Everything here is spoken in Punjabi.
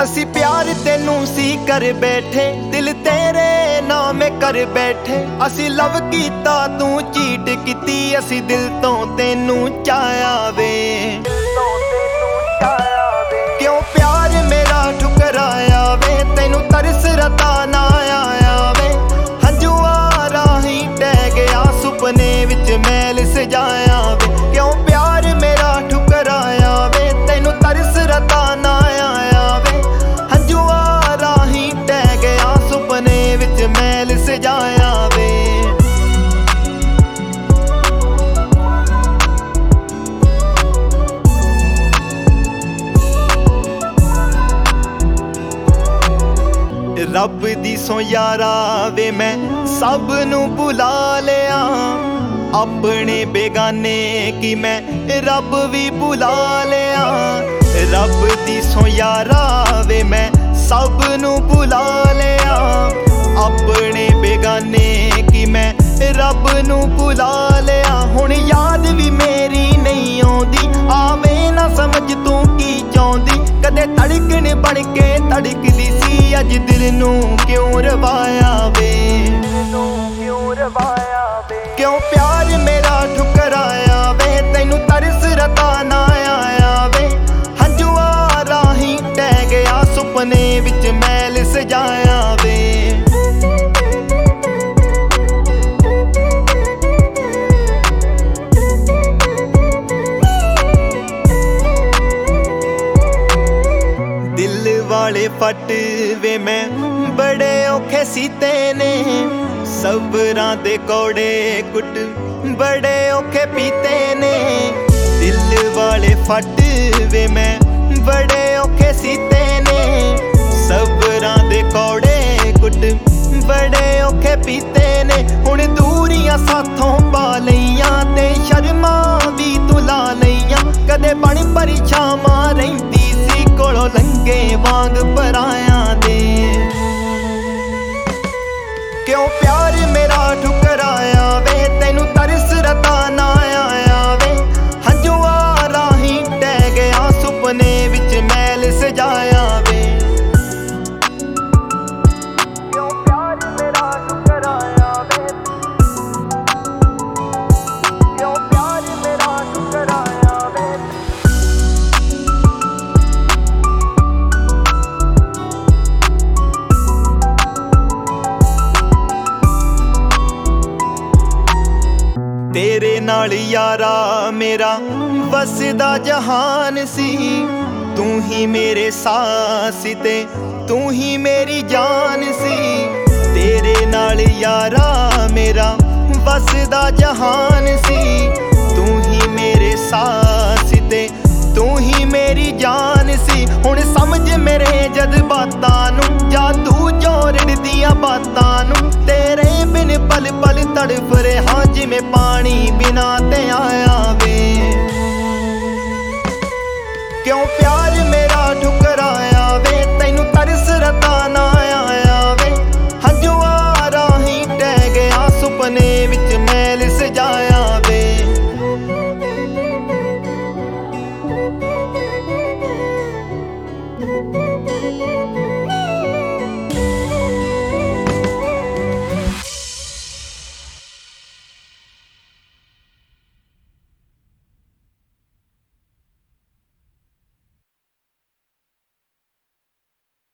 ਅਸੀਂ ਪਿਆਰ ਤੈਨੂੰ ਸੀ ਕਰ ਬੈਠੇ, ਦਿਲ ਤੇਰੇ ਨਾਮ ਕਰ ਬੈਠੇ। ਅਸੀਂ ਲਵ ਕੀਤਾ ਤੂੰ ਚੀਟ ਕੀਤੀ, ਅਸੀਂ ਦਿਲ ਤੋਂ ਤੈਨੂੰ ਚਾਹਿਆ ਵੇ। ਕਿਉਂ ਪਿਆਰ ਮੇਰਾ ਠੁਕਰਾਇਆ ਵੇ, ਤੈਨੂੰ ਤਰਸ ਰਤਾ ਨਾ ਆਇਆ ਵੇ। ਹੰਝੂਆਂ ਰਾਹੀਂ ਟਹਿ ਗਿਆ, ਸੁਪਨੇ ਵਿੱਚ ਮੈਲ ਸਜਾਇਆ ਵੇ। ਕਿਉਂ ਪਿਆਰ ਮੇਰਾ ਠੁਕਰਾਇਆ ਵੇ, ਤੈਨੂੰ ਤਰਸ ਰਤਾ ਨਾ ਆਇਆ ਵੇ। ਹੰਝੂਆਂ ਰਾਹੀਂ ਟਹਿ ਗਿਆ, ਸੁਪਨੇ ਵਿੱਚ ਮੈਲ ਸਜਾਇਆ ਵੇ। ਰੱਬ ਦੀ ਸੋ ਯਾਰਾ ਵੇ ਮੈਂ ਸਭ ਨੂੰ ਭੁਲਾ ਲਿਆ, ਆਪਣੇ ਬੇਗਾਨੇ ਕੀ ਮੈਂ ਰੱਬ ਵੀ ਭੁਲਾ ਲਿਆ। ਰੱਬ ਦੀ ਸੋ ਯਾਰਾ ਵੇ ਮੈਂ ਸਭ ਨੂੰ ਭੁਲਾ ਲਿਆ, ਆਪਣੇ ਬੇਗਾਨੇ ਕੀ ਮੈਂ ਰੱਬ ਨੂੰ ਭੁਲਾ ਲਿਆ। ਹੁਣ ਯਾਦ ਵੀ ਮੇਰੀ ਨਹੀਂ ਆਉਂਦੀ, ਆਵੇ ਨਾ ਸਮਝ ਤੂੰ ਕੀ ਚਾਹੁੰਦੀ। ਕਦੇ ਧੜਕਣ ਬਣ ਕੇ ਧੜਕਦੀ ਸੀ, ਅੱਜ ਦਿਲ ਨੂੰ ਕਿਉਂ ਰਵਾਇਆ ਵੇ। ਕਿਉਂ ਪਿਆਰ ਮੇਰਾ ਠੁਕਰਾਇਆ ਵੇ, ਤੈਨੂੰ ਤਰਸ ਰਤਾ ਨਾ ਆਇਆ ਵੇ। ਹੰਝੂਆਂ ਰਾਹੀਂ ਟਹਿ ਗਿਆ, ਸੁਪਨੇ ਵਿੱਚ ਮੈਲ ਸਜਾਇਆ ਵੇ। ਦਿਲ ਵਾਲੇ ਫੱਟ ਵੇ ਮੈਂ ਬੜੇ ਔਖੇ ਸੀਤੇ ਨੇ, ਸਬਰਾਂ ਦੇ ਕੌੜੇ ਕੁੱਟ ਬੜੇ ਔਖੇ ਪੀਤੇ ਨੇ। ਦਿਲ ਵਾਲੇ ਫੱਟ ਵੇ ਮੈਂ ਬੜੇ ਔਖੇ ਸੀਤੇ ਨੇ, ਸਬਰਾਂ ਦੇ ਕੌੜੇ ਕੁੱਟ ਬੜੇ ਔਖੇ ਪੀਤੇ ਨੇ। ਹੁਣ ਦੂਰੀਆਂ ਸਾਥੋਂ ਪਾ ਲਈਆਂ, ਤੇ ਸ਼ਰਮਾਂ ਵੀ ਤੂੰ ਲਾ ਲਈਆਂ। ਕਦੇ ਬਣ ਪਰਛਾਵਾਂ ਰਹਿੰਦੀ ਸੀ, ਕੋਲੋਂ ਲੰਘੇ ਵਾਂਗ ਪਰਾਇਆਂ ਦੇ। ਕਿਉਂ ਪਿਆਰ ਮੇਰਾ ਠੁਕਰਾਇਆ ਵੇ, ਤੈਨੂੰ ਤਰਸ ਰਤਾ ਨਾ ਆਇਆ ਵੇ। ਹੰਝੂਆਂ ਰਾਹੀਂ ਟਹਿ ਗਿਆ, ਸੁਪਨੇ ਵਿੱਚ ਮੈਲ ਸਜਾਇਆ ਵੇ। ਕਿਉਂ ਪਿਆਰ ਮੇਰਾ ਠੁਕਰਾਇਆ ਵੇ, ਕਿਉਂ ਪਿਆਰ ਮੇਰਾ ਠੁਕਰਾਇਆ ਵੇ। ਤੇਰੇ ਨਾਲ ਯਾਰਾ ਮੇਰਾ ਵਸਦਾ ਜਹਾਨ ਸੀ, ਤੂੰ ਹੀ ਮੇਰੇ ਸਾਹ ਸੀ ਤੇ ਤੂੰ ਹੀ ਮੇਰੀ ਜਾਨ ਸੀ। ਤੇਰੇ ਨਾਲ ਯਾਰਾ ਮੇਰਾ ਵਸਦਾ ਜਹਾਨ ਸੀ, ਤੂੰ ਹੀ ਮੇਰੇ ਸਾਹ ਸੀ ਤੇ ਤੂੰ ਹੀ ਮੇਰੀ ਜਾਨ ਸੀ। ਹੁਣ ਸਮਝ ਮੇਰੇ ਜਜ਼ਬਾਤਾਂ ਨੂੰ, ਜਾਦੂ ਚੋਰੜ ਦੀਆਂ ਬਾਤਾਂ ਨੂੰ। ਤੇਰੇ ਬਿਨ ਪਲ ਪਲ ਤੜਫ ਰਿਹਾ, ਜਿਵੇਂ ਪਾਣੀ ਬਿਨਾਂ ਤੇ ਆਇਆ